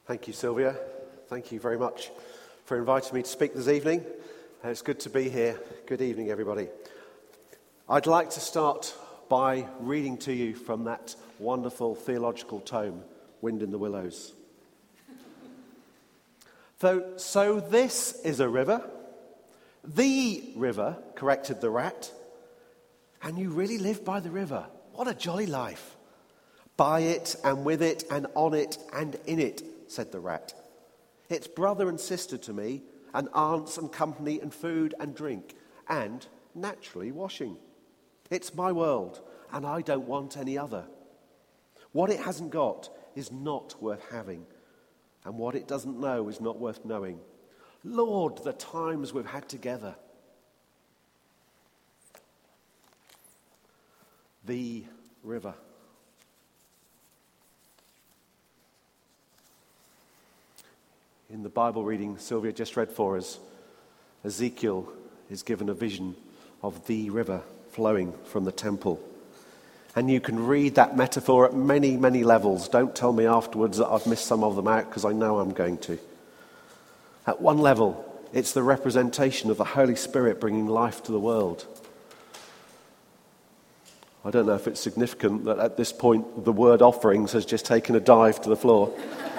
Thank you, Sylvia. Thank you very much for inviting me to speak this evening. It's good to be here. Good evening, everybody. I'd like to start by reading to you from that wonderful theological tome, Wind in the Willows. So this is a river. The river, corrected the rat. And you really live by the river. What a jolly life. By it and with it and on it and in it, said the rat. It's brother and sister to me, and aunts and company and food and drink, and naturally washing. It's my world, and I don't want any other. What it hasn't got is not worth having, and what it doesn't know is not worth knowing. Lord, the times we've had together. The river. In the Bible reading Sylvia just read for us, Ezekiel is given a vision of the river flowing from the temple. And you can read that metaphor at many, many levels. Don't tell me afterwards that I've missed some of them out, because I know I'm going to. At one level, it's the representation of the Holy Spirit bringing life to the world. I don't know if it's significant that at this point the word offerings has just taken a dive to the floor.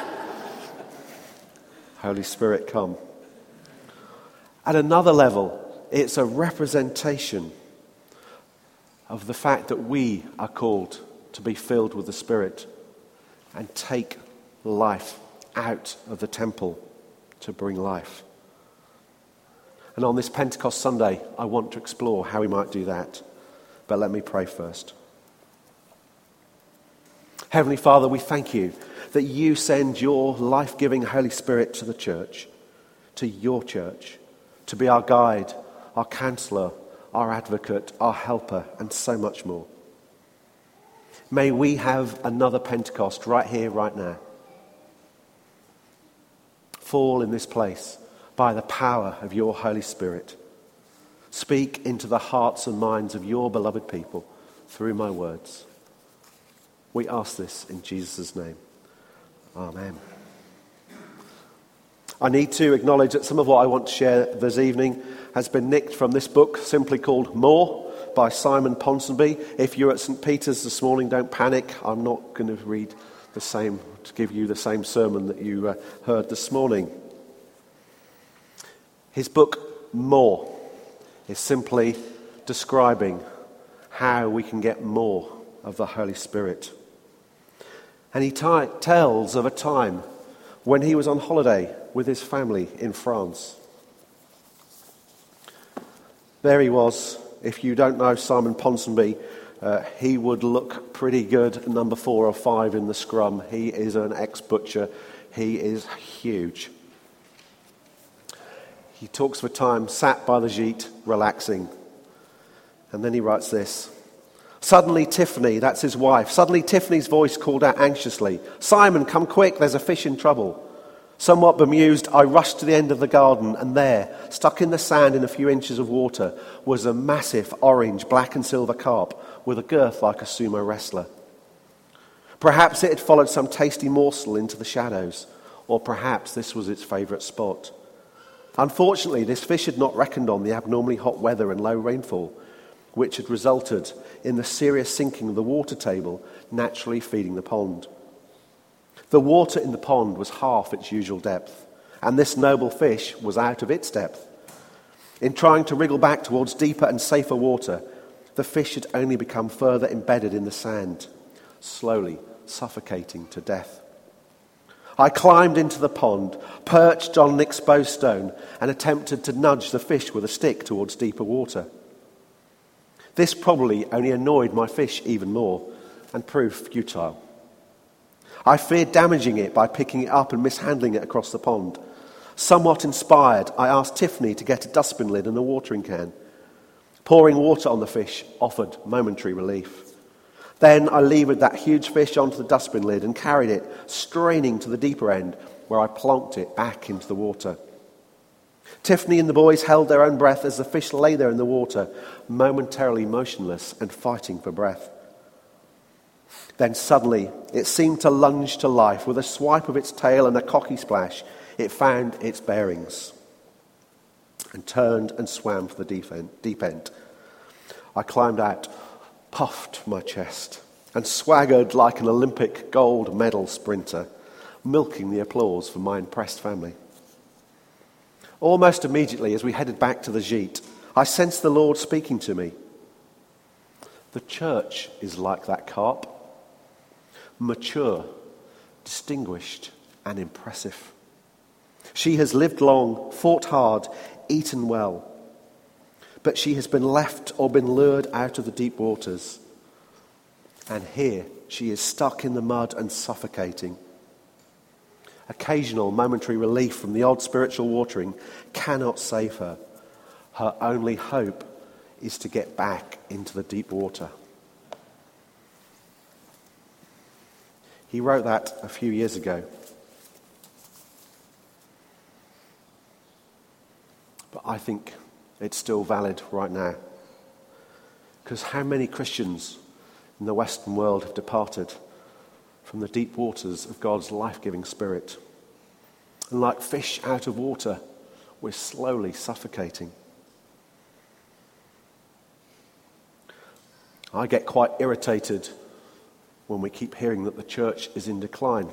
Holy Spirit, come. At another level, it's a representation of the fact that we are called to be filled with the Spirit and take life out of the temple to bring life. And on this Pentecost Sunday, I want to explore how we might do that. But let me pray first. Heavenly Father, we thank you that you send your life-giving Holy Spirit to the church, to your church, to be our guide, our counselor, our advocate, our helper, and so much more. May we have another Pentecost right here, right now. Fall in this place by the power of your Holy Spirit. Speak into the hearts and minds of your beloved people through my words. We ask this in Jesus' name. Amen. I need to acknowledge that some of what I want to share this evening has been nicked from this book, simply called More, by Simon Ponsonby. If you're at St. Peter's this morning, don't panic. I'm not going to read the same, to give you the same sermon that you heard this morning. His book, More, is simply describing how we can get more of the Holy Spirit. And he tells of a time when he was on holiday with his family in France. There he was. If you don't know Simon Ponsonby, he would look pretty good at number 4 or 5 in the scrum. He is an ex-butcher. He is huge. He talks of a time sat by the gîte, relaxing. And then he writes this. Suddenly Tiffany, that's his wife, suddenly Tiffany's voice called out anxiously, "Simon, come quick, there's a fish in trouble." Somewhat bemused, I rushed to the end of the garden, and there, stuck in the sand in a few inches of water, was a massive orange, black and silver carp with a girth like a sumo wrestler. Perhaps it had followed some tasty morsel into the shadows, or perhaps this was its favourite spot. Unfortunately, this fish had not reckoned on the abnormally hot weather and low rainfall, which had resulted in the serious sinking of the water table naturally feeding the pond. The water in the pond was half its usual depth, and this noble fish was out of its depth. In trying to wriggle back towards deeper and safer water, the fish had only become further embedded in the sand, slowly suffocating to death. I climbed into the pond, perched on an exposed stone, and attempted to nudge the fish with a stick towards deeper water. This probably only annoyed my fish even more and proved futile. I feared damaging it by picking it up and mishandling it across the pond. Somewhat inspired, I asked Tiffany to get a dustbin lid and a watering can. Pouring water on the fish offered momentary relief. Then I levered that huge fish onto the dustbin lid and carried it, straining to the deeper end, where I plonked it back into the water. Tiffany and the boys held their own breath as the fish lay there in the water, momentarily motionless and fighting for breath. Then suddenly it seemed to lunge to life. With a swipe of its tail and a cocky splash, it found its bearings and turned and swam for the deep end. I climbed out, puffed my chest, and swaggered like an Olympic gold medal sprinter, milking the applause for my impressed family. Almost immediately, as we headed back to the gîte, I sensed the Lord speaking to me. The church is like that carp, mature, distinguished, and impressive. She has lived long, fought hard, eaten well, but she has been left or been lured out of the deep waters. And here she is stuck in the mud and suffocating. Occasional momentary relief from the odd spiritual watering cannot save her. Her only hope is to get back into the deep water. He wrote that a few years ago. But I think it's still valid right now. Because how many Christians in the Western world have departed from the deep waters of God's life-giving Spirit? And like fish out of water, we're slowly suffocating. I get quite irritated when we keep hearing that the church is in decline.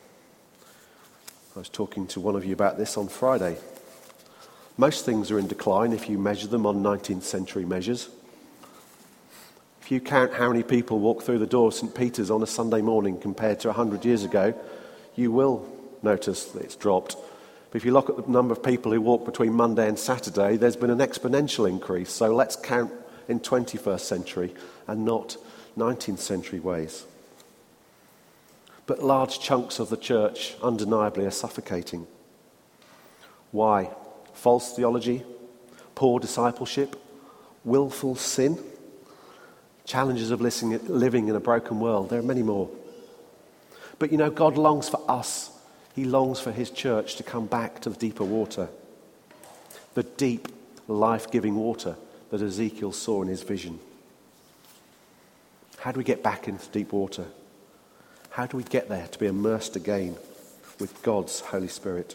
I was talking to one of you about this on Friday. Most things are in decline if you measure them on 19th century measures. If you count how many people walk through the door of St. Peter's on a Sunday morning compared to 100 years ago, you will notice that it's dropped. But if you look at the number of people who walk between Monday and Saturday, there's been an exponential increase. So let's count in 21st century and not 19th century ways. But large chunks of the church undeniably are suffocating. Why? False theology, poor discipleship, willful sin, challenges of living in a broken world. There are many more. But you know, God longs for us. He longs for his church to come back to the deeper water. The deep, life-giving water that Ezekiel saw in his vision. How do we get back into deep water? How do we get there to be immersed again with God's Holy Spirit?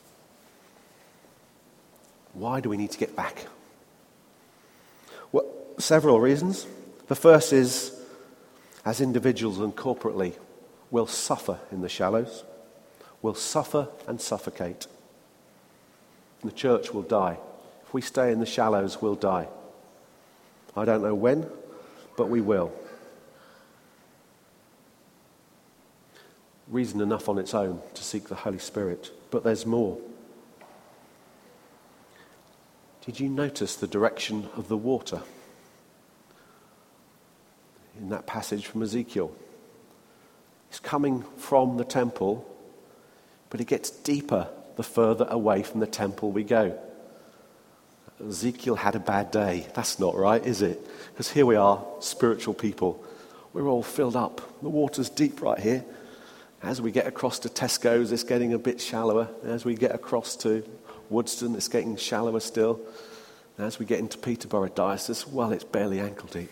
Why do we need to get back? Well, several reasons. The first is, as individuals and corporately, we'll suffer in the shallows. We'll suffer and suffocate. The church will die. If we stay in the shallows, we'll die. I don't know when, but we will. Reason enough on its own to seek the Holy Spirit. But there's more. Did you notice the direction of the water in that passage from Ezekiel? It's coming from the temple, but it gets deeper the further away from the temple we go. Ezekiel had a bad day. That's not right, is it? Because here we are, spiritual people. We're all filled up. The water's deep right here. As we get across to Tesco's, it's getting a bit shallower. As we get across to Woodston, it's getting shallower still. As we get into Peterborough Diocese, well, it's barely ankle deep.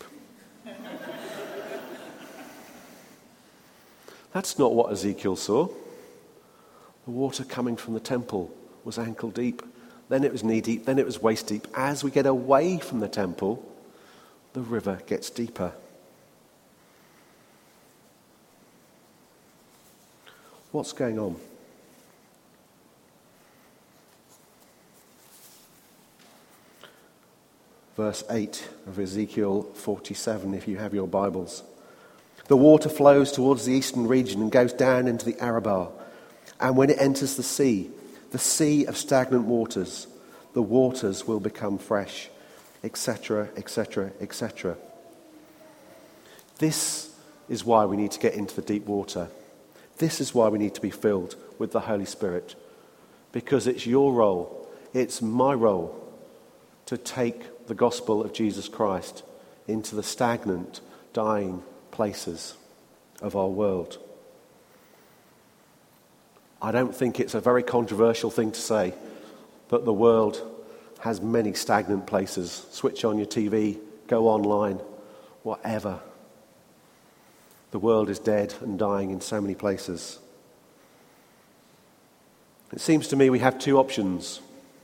That's not what Ezekiel saw. The water coming from the temple was ankle deep. Then it was knee deep. Then it was waist deep. As we get away from the temple, the river gets deeper. What's going on? Verse 8 of Ezekiel 47, if you have your Bibles. The water flows towards the eastern region and goes down into the Arabah. And when it enters the sea of stagnant waters, the waters will become fresh, etc., etc., etc. This is why we need to get into the deep water. This is why we need to be filled with the Holy Spirit. Because it's your role, it's my role, to take the gospel of Jesus Christ into the stagnant, dying places of our world. I don't think it's a very controversial thing to say, but the world has many stagnant places. Switch on your TV, go online, whatever. The world is dead and dying in so many places. It seems to me we have two options.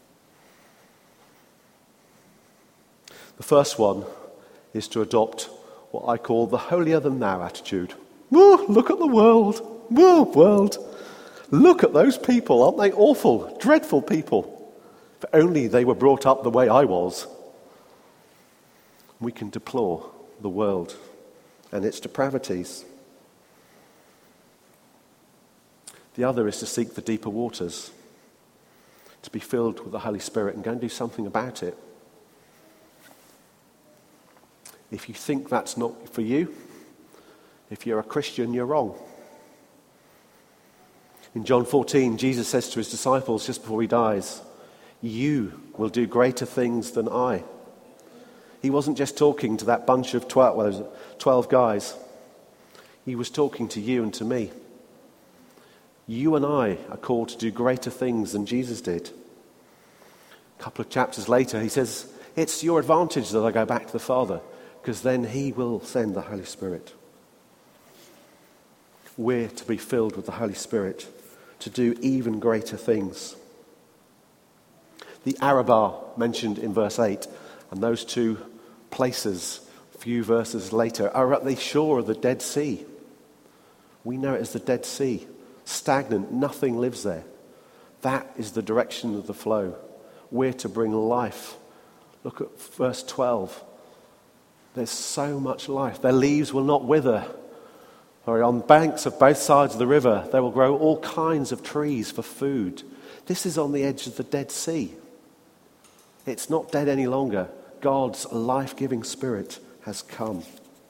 The first one is to adopt what I call the holier-than-thou attitude. Whoa, look at the world. Whoa, world. Look at those people. Aren't they awful, dreadful people? If only they were brought up the way I was. We can deplore the world and its depravities. The other is to seek the deeper waters, to be filled with the Holy Spirit and go and do something about it. If you think that's not for you, if you're a Christian, you're wrong. In John 14, Jesus says to his disciples just before he dies, "You will do greater things than I." He wasn't just talking to that bunch of 12 guys. He was talking to you and to me. You and I are called to do greater things than Jesus did. A couple of chapters later, he says, "It's to your advantage that I go back to the Father, because then he will send the Holy Spirit." We're to be filled with the Holy Spirit to do even greater things. The Arabah mentioned in verse 8, and those two places, a few verses later, are at the shore of the Dead Sea. We know it as the Dead Sea. Stagnant, nothing lives there. That is the direction of the flow. We're to bring life. Look at verse 12. There's so much life. Their leaves will not wither. On banks of both sides of the river, there will grow all kinds of trees for food. This is on the edge of the Dead Sea. It's not dead any longer. God's life-giving Spirit has come.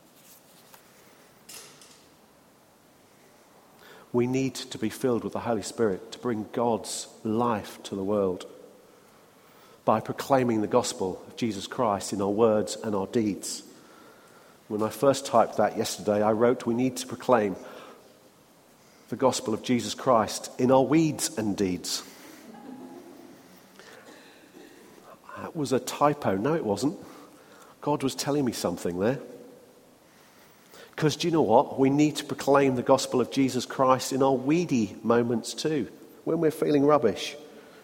We need to be filled with the Holy Spirit to bring God's life to the world by proclaiming the gospel of Jesus Christ in our words and our deeds. When I first typed that yesterday, I wrote, we need to proclaim the gospel of Jesus Christ in our weeds and deeds. That was a typo. No, it wasn't. God was telling me something there. Because do you know what? We need to proclaim the gospel of Jesus Christ in our weedy moments too, when we're feeling rubbish.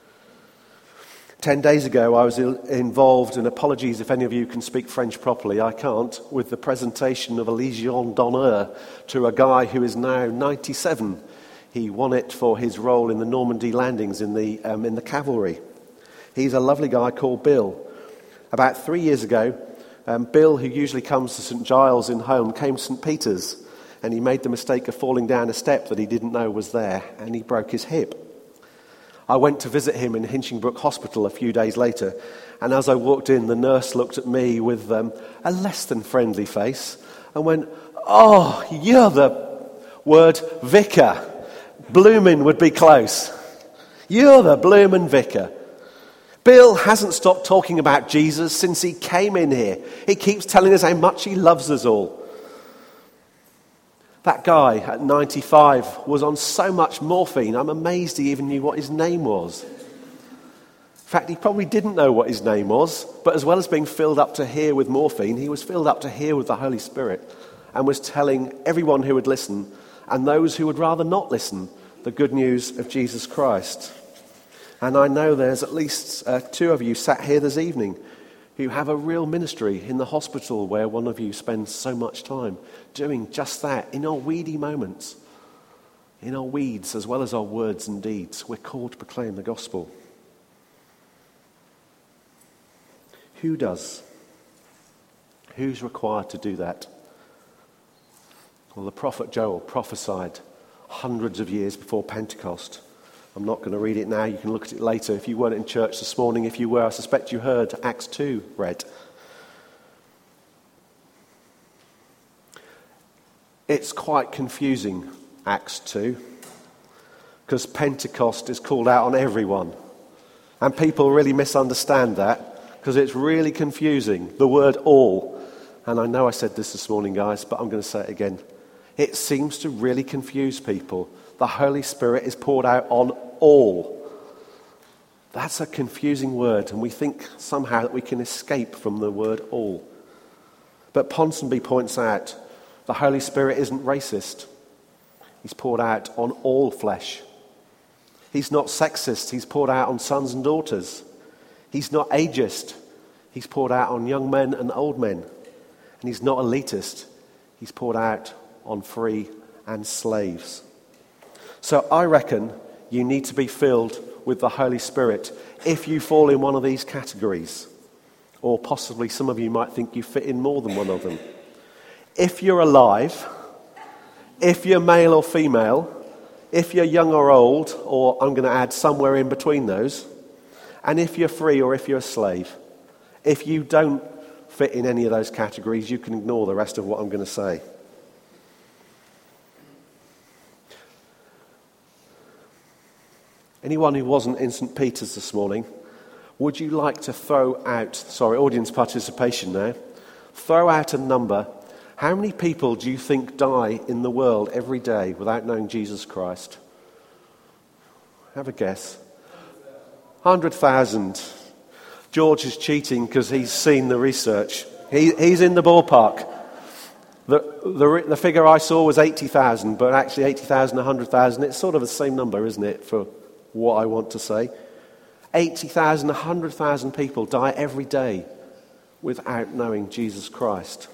10 days ago, I was involved, and apologies if any of you can speak French properly, I can't, with the presentation of a Légion d'honneur to a guy who is now 97. He won it for his role in the Normandy landings in the cavalry. He's a lovely guy called Bill. About 3 years ago, Bill, who usually comes to St Giles in Holme, came to St Peter's, and he made the mistake of falling down a step that he didn't know was there, and he broke his hip. I went to visit him in Hinchingbrook Hospital a few days later, and as I walked in, the nurse looked at me with a less than friendly face and went, "Oh, you're the word vicar. Bloomin' would be close. You're the bloomin' vicar." Bill hasn't stopped talking about Jesus since he came in here. He keeps telling us how much he loves us all. That guy at 95 was on so much morphine, I'm amazed he even knew what his name was. In fact, he probably didn't know what his name was, but as well as being filled up to here with morphine, he was filled up to here with the Holy Spirit and was telling everyone who would listen and those who would rather not listen the good news of Jesus Christ. And I know there's at least two of you sat here this evening who have a real ministry in the hospital where one of you spends so much time doing just that in our weedy moments, in our weeds as well as our words and deeds. We're called to proclaim the gospel. Who does? Who's required to do that? Well, the prophet Joel prophesied hundreds of years before Pentecost. I'm not going to read it now. You can look at it later. If you weren't in church this morning, if you were, I suspect you heard Acts 2 read. It's quite confusing, Acts 2, because Pentecost is called out on everyone. And people really misunderstand that because it's really confusing, the word all. And I know I said this morning, guys, but I'm going to say it again. It seems to really confuse people. The Holy Spirit is poured out on all. That's a confusing word, and we think somehow that we can escape from the word all. But Ponsonby points out The Holy Spirit isn't racist. He's poured out on all flesh. He's not sexist. He's poured out on sons and daughters. He's not ageist. He's poured out on young men and old men. And he's not elitist. He's poured out on free and slaves. So I reckon you need to be filled with the Holy Spirit if you fall in one of these categories. Or possibly some of you might think you fit in more than one of them. If you're alive, if you're male or female, if you're young or old, or I'm going to add somewhere in between those, and if you're free or if you're a slave, if you don't fit in any of those categories, you can ignore the rest of what I'm going to say. Anyone who wasn't in St. Peter's this morning, would you like to throw out, audience participation now, throw out a number. How many people do you think die in the world every day without knowing Jesus Christ? Have a guess. 100,000. George is cheating because he's seen the research. He's in the ballpark. The figure I saw was 80,000, but actually 80,000, 100,000, it's sort of the same number, isn't it, for what I want to say. 80,000, 100,000 people die every day without knowing Jesus Christ.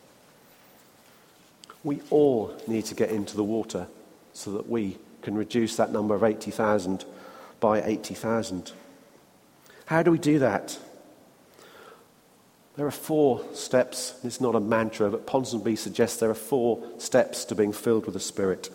We all need to get into the water so that we can reduce that number of 80,000 by 80,000. How do we do that? There are 4 steps. It's not a mantra, but Ponsonby suggests there are 4 steps to being filled with the Spirit.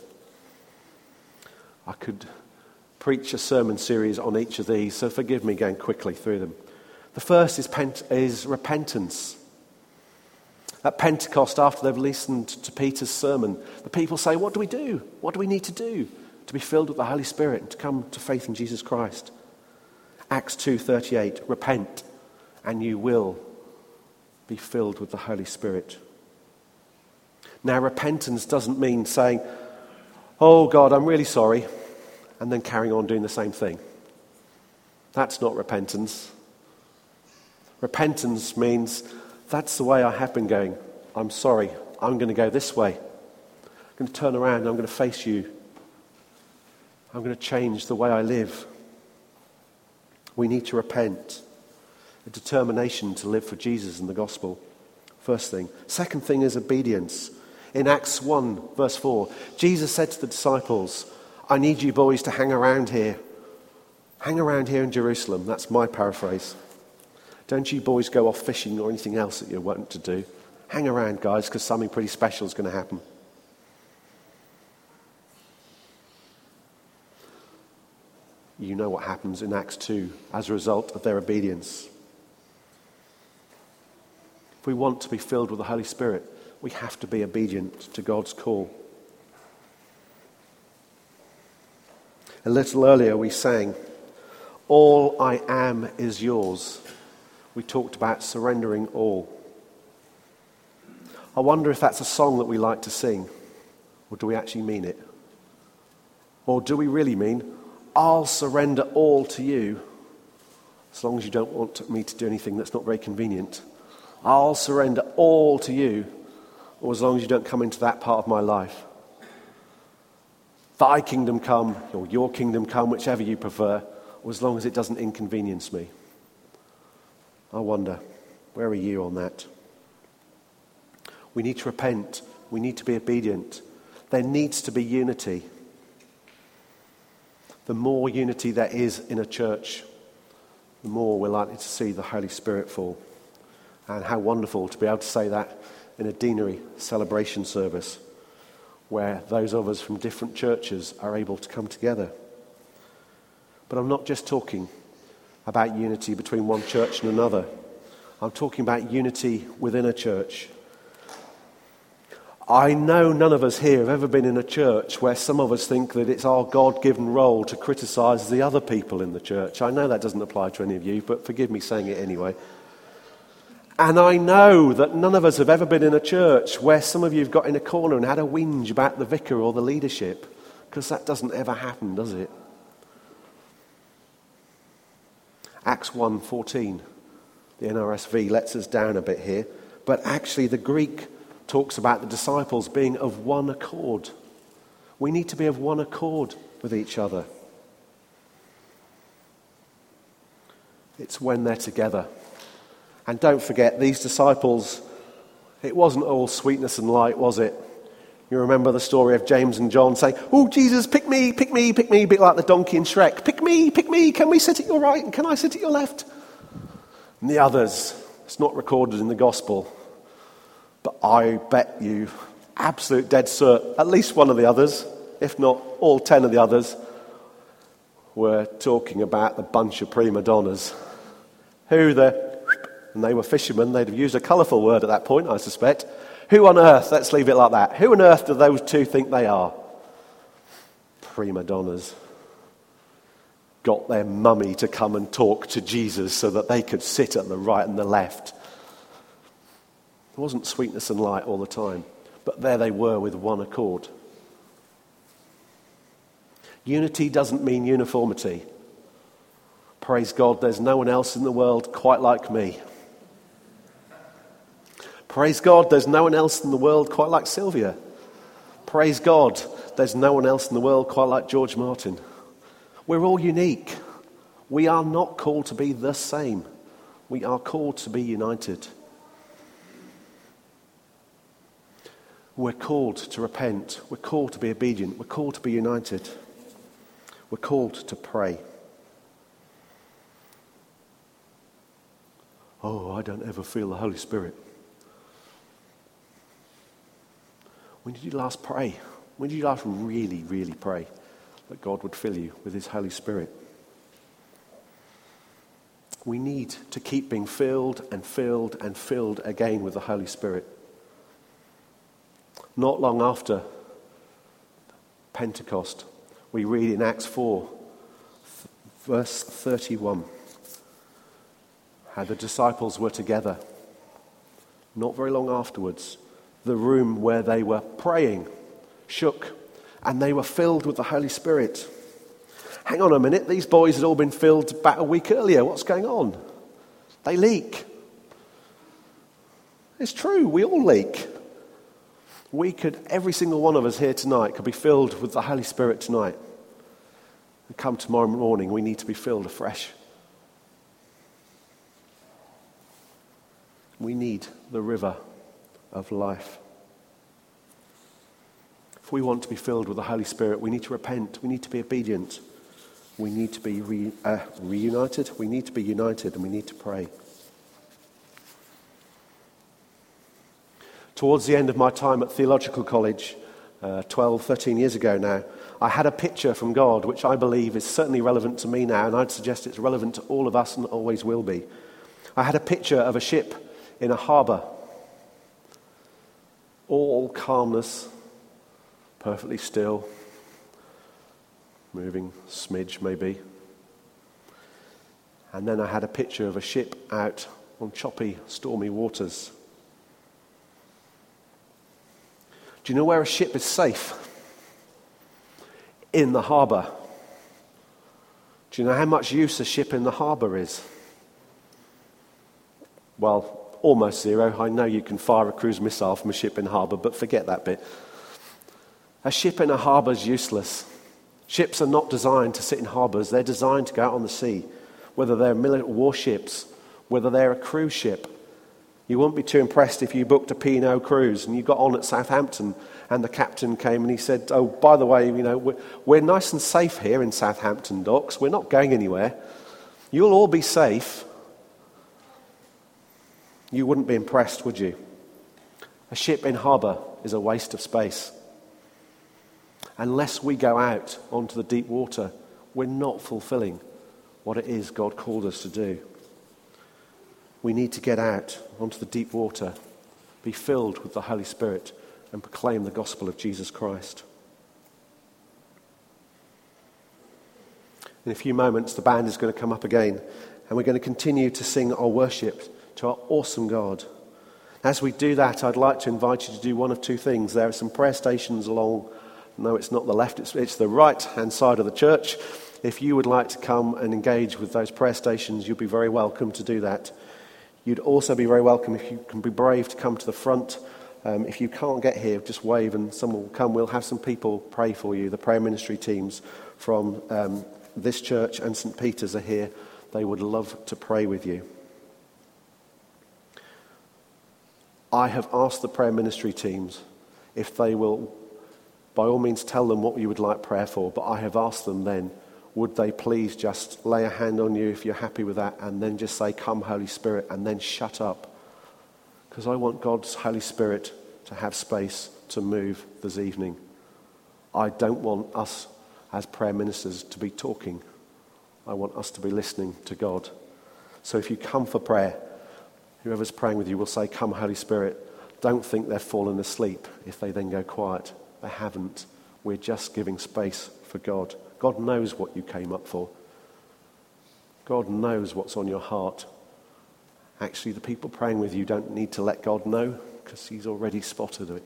I could preach a sermon series on each of these, so forgive me going quickly through them. The first is repentance. At Pentecost, after they've listened to Peter's sermon, the people say, what do we do? What do we need to do to be filled with the Holy Spirit and to come to faith in Jesus Christ? Acts 2:38, repent and you will be filled with the Holy Spirit. Now, repentance doesn't mean saying, oh God, I'm really sorry, and then carrying on doing the same thing. That's not repentance. Repentance means, that's the way I have been going. I'm sorry. I'm going to go this way. I'm going to turn around. I'm going to face you. I'm going to change the way I live. We need to repent. A determination to live for Jesus and the gospel. First thing. Second thing is obedience. In Acts 1, verse 4, Jesus said to the disciples, I need you boys to hang around here. Hang around here in Jerusalem. That's my paraphrase. Don't you boys go off fishing or anything else that you're wanting to do. Hang around, guys, because something pretty special is going to happen. You know what happens in Acts 2 as a result of their obedience. If we want to be filled with the Holy Spirit, we have to be obedient to God's call. A little earlier we sang, all I am is yours. We talked about surrendering all. I wonder if that's a song that we like to sing, or do we actually mean it? Or do we really mean, I'll surrender all to you, as long as you don't want me to do anything that's not very convenient. I'll surrender all to you, or as long as you don't come into that part of my life. Thy kingdom come, or your kingdom come, whichever you prefer, or as long as it doesn't inconvenience me. I wonder, where are you on that? We need to repent. We need to be obedient. There needs to be unity. The more unity there is in a church, the more we're likely to see the Holy Spirit fall. And how wonderful to be able to say that in a deanery celebration service where those of us from different churches are able to come together. But I'm not just talking about unity between one church and another. I'm talking about unity within a church. I know none of us here have ever been in a church where some of us think that it's our God-given role to criticize the other people in the church. I know that doesn't apply to any of you, but forgive me saying it anyway. And I know that none of us have ever been in a church where some of you have got in a corner and had a whinge about the vicar or the leadership, because that doesn't ever happen, does it? Acts 1:14, the NRSV lets us down a bit here, but actually the Greek talks about the disciples being of one accord. We need to be of one accord with each other. It's when they're together. And don't forget, these disciples, it wasn't all sweetness and light, was it? You remember the story of James and John saying, "Oh, Jesus, pick me, pick me, pick me," a bit like the donkey in Shrek. Pick me, can we sit at your right and can I sit at your left? And the others, it's not recorded in the gospel, but I bet you, absolute dead cert, at least one of the others, if not all 10 of the others, were talking about the bunch of prima donnas. And they were fishermen, they'd have used a colourful word at that point, I suspect. Who on earth, let's leave it like that, who on earth do those two think they are? Prima donnas. Got their mummy to come and talk to Jesus so that they could sit at the right and the left. It wasn't sweetness and light all the time, but there they were with one accord. Unity doesn't mean uniformity. Praise God, there's no one else in the world quite like me. Praise God, there's no one else in the world quite like Sylvia. Praise God, there's no one else in the world quite like George Martin. We're all unique. We are not called to be the same. We are called to be united. We're called to repent. We're called to be obedient. We're called to be united. We're called to pray. Oh, I don't ever feel the Holy Spirit. When did you last pray? When did you last really, really pray that God would fill you with his Holy Spirit? We need to keep being filled and filled and filled again with the Holy Spirit. Not long after Pentecost, we read in Acts 4, verse 31, how the disciples were together. Not very long afterwards, the room where they were praying shook, and they were filled with the Holy Spirit. Hang on a minute, these boys had all been filled about a week earlier. What's going on? They leak. It's true, we all leak. Every single one of us here tonight could be filled with the Holy Spirit tonight. And come tomorrow morning, we need to be filled afresh. We need the river of life. If we want to be filled with the Holy Spirit, we need to repent. We need to be obedient. We need to be reunited. We need to be united, and we need to pray. Towards the end of my time at theological college, 12, 13 years ago now, I had a picture from God, which I believe is certainly relevant to me now, and I'd suggest it's relevant to all of us and always will be. I had a picture of a ship in a harbour. All calmness, perfectly still, moving smidge maybe. And then I had a picture of a ship out on choppy, stormy waters. Do you know where a ship is safe? In the harbour. Do you know how much use a ship in the harbour is? Well, almost zero. I know you can fire a cruise missile from a ship in harbour, but forget that bit. A ship in a harbour is useless. Ships are not designed to sit in harbours. They're designed to go out on the sea. Whether they're military warships, whether they're a cruise ship. You won't be too impressed if you booked a P&O cruise and you got on at Southampton and the captain came and he said, "Oh, by the way, we're nice and safe here in Southampton docks. We're not going anywhere. You'll all be safe." You wouldn't be impressed, would you? A ship in harbour is a waste of space. Unless we go out onto the deep water, we're not fulfilling what it is God called us to do. We need to get out onto the deep water, be filled with the Holy Spirit, and proclaim the gospel of Jesus Christ. In a few moments, the band is going to come up again, and we're going to continue to sing our worship to our awesome God. As we do that, I'd like to invite you to do one of two things. There are some prayer stations along, no, it's not the left, it's the right-hand side of the church. If you would like to come and engage with those prayer stations, you'll be very welcome to do that. You'd also be very welcome if you can be brave to come to the front If you can't get here, just wave and someone will come. We'll have some people pray for you. The prayer ministry teams from this church and St. Peter's are here. They would love to pray with you. I have asked the prayer ministry teams if they will, by all means, tell them what you would like prayer for, but I have asked them then, would they please just lay a hand on you if you're happy with that, and then just say, "Come, Holy Spirit," and then shut up. Because I want God's Holy Spirit to have space to move this evening. I don't want us as prayer ministers to be talking. I want us to be listening to God. So if you come for prayer, whoever's praying with you will say, "Come, Holy Spirit." Don't think they've fallen asleep if they then go quiet. They haven't. We're just giving space for God. God knows what you came up for. God knows what's on your heart. Actually, the people praying with you don't need to let God know because he's already spotted it.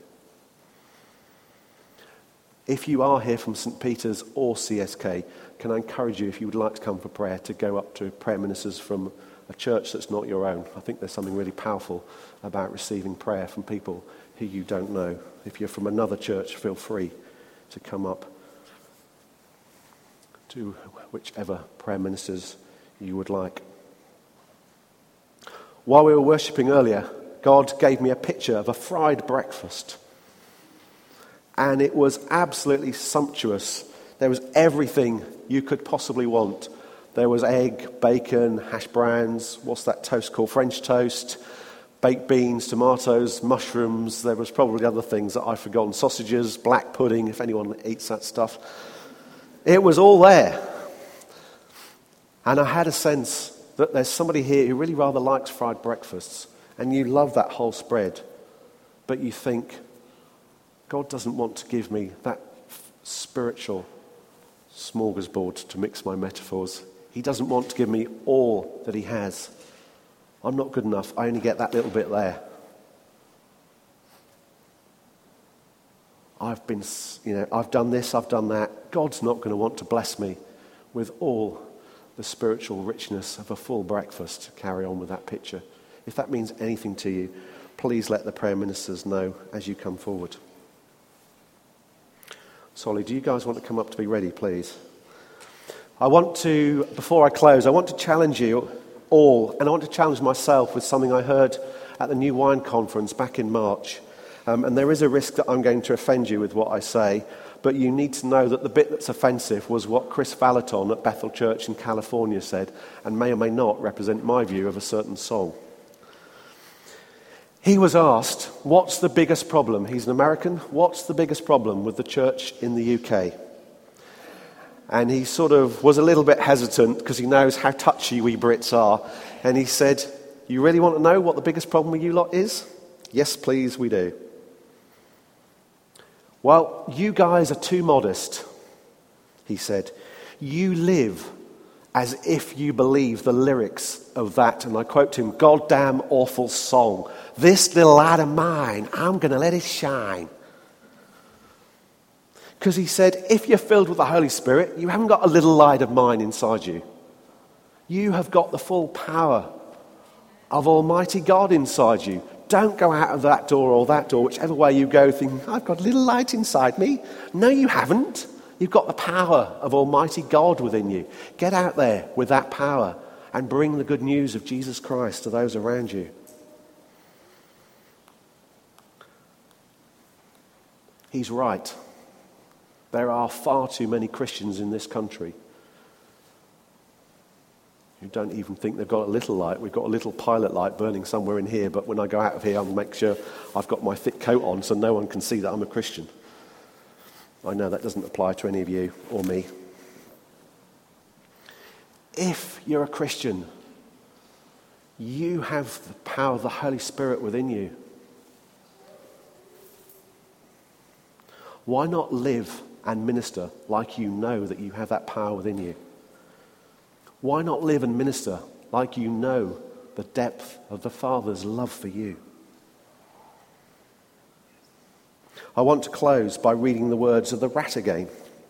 If you are here from St. Peter's or CSK, can I encourage you, if you would like to come for prayer, to go up to prayer ministers from a church that's not your own. I think there's something really powerful about receiving prayer from people who you don't know. If you're from another church, feel free to come up to whichever prayer ministers you would like. While we were worshipping earlier, God gave me a picture of a fried breakfast. And it was absolutely sumptuous. There was everything you could possibly want. There was egg, bacon, hash browns, what's that toast called? French toast, baked beans, tomatoes, mushrooms. There was probably other things that I've forgotten. Sausages, black pudding, if anyone eats that stuff. It was all there. And I had a sense that there's somebody here who really rather likes fried breakfasts, and you love that whole spread, but you think, God doesn't want to give me that spiritual smorgasbord, to mix my metaphors. He doesn't want to give me all that he has. I'm not good enough. I only get that little bit there. I've done this, I've done that. God's not going to want to bless me with all the spiritual richness of a full breakfast. To carry on with that picture. If that means anything to you, please let the prayer ministers know as you come forward. Solly, do you guys want to come up to be ready, please? Before I close, I want to challenge you all, and I want to challenge myself with something I heard at the New Wine Conference back in March. And there is a risk that I'm going to offend you with what I say, but you need to know that the bit that's offensive was what Chris Valaton at Bethel Church in California said, and may or may not represent my view of a certain song. He was asked, what's the biggest problem? He's an American. What's the biggest problem with the church in the UK? And he sort of was a little bit hesitant because he knows how touchy we Brits are. And he said, "You really want to know what the biggest problem with you lot is?" "Yes, please, we do." "Well, you guys are too modest," he said. "You live as if you believe the lyrics of that," and I quote him, "goddamn awful song. This little light of mine, I'm going to let it shine." Because he said, if you're filled with the Holy Spirit, you haven't got a little light of mine inside you. You have got the full power of Almighty God inside you. Don't go out of that door or that door, whichever way you go, thinking, I've got a little light inside me. No, you haven't. You've got the power of Almighty God within you. Get out there with that power and bring the good news of Jesus Christ to those around you. He's right. There are far too many Christians in this country who don't even think they've got a little light. We've got a little pilot light burning somewhere in here, but when I go out of here, I'll make sure I've got my thick coat on so no one can see that I'm a Christian. I know that doesn't apply to any of you or me. If you're a Christian, you have the power of the Holy Spirit within you. Why not live and minister like you know that you have that power within you? Why not live and minister like you know the depth of the Father's love for you? I want to close by reading the words of the rat again.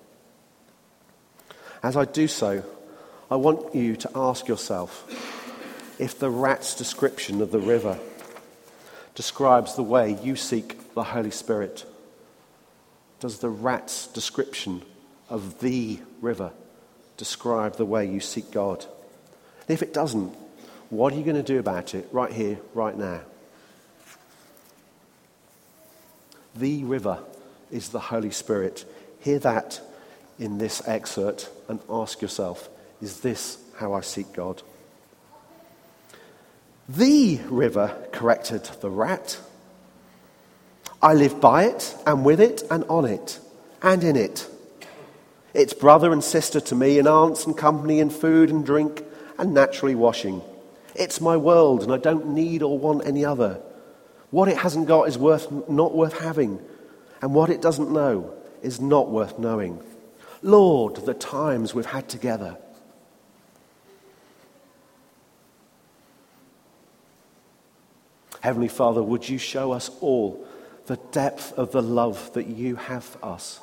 As I do so, I want you to ask yourself if the rat's description of the river describes the way you seek the Holy Spirit? Does the rat's description of the river describe the way you seek God? And if it doesn't, what are you going to do about it right here, right now? The river is the Holy Spirit. Hear that in this excerpt and ask yourself, is this how I seek God? The river corrected the rat. I live by it and with it and on it and in it. It's brother and sister to me, and aunts and company and food and drink and naturally washing. It's my world and I don't need or want any other. What it hasn't got is not worth having, and what it doesn't know is not worth knowing. Lord, the times we've had together. Heavenly Father, would you show us all the depth of the love that you have for us?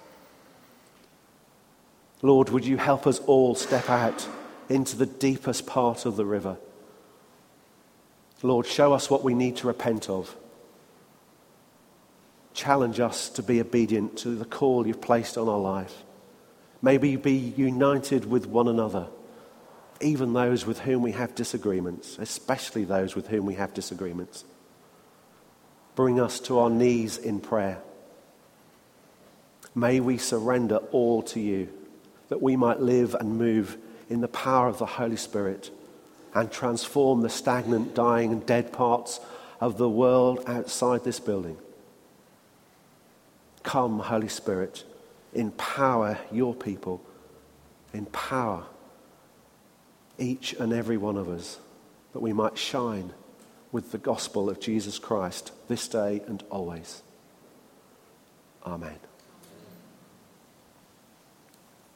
Lord, would you help us all step out into the deepest part of the river? Lord, show us what we need to repent of. Challenge us to be obedient to the call you've placed on our life. May we be united with one another, even those with whom we have disagreements, especially those with whom we have disagreements. Bring us to our knees in prayer. May we surrender all to you, that we might live and move in the power of the Holy Spirit and transform the stagnant, dying and dead parts of the world outside this building. Come, Holy Spirit, empower your people, empower each and every one of us, that we might shine with the gospel of Jesus Christ this day and always. Amen.